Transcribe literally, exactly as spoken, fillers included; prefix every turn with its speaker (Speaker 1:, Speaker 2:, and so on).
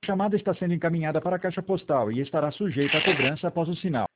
Speaker 1: chamada está sendo encaminhada para a caixa postal e estará sujeita a cobrança após o sinal.